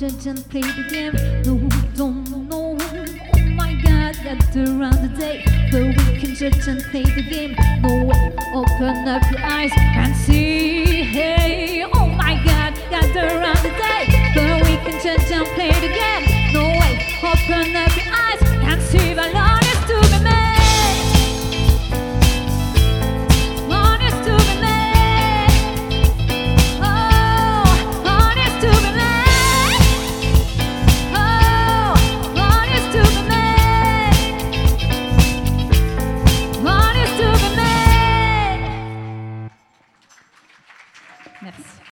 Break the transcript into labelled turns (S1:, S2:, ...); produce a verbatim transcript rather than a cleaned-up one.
S1: judge and play the game. No, we don't know. Oh my God, gather around the day where we can judge and play the game. No way, open up your eyes and see. Hey, oh my God, gather around the day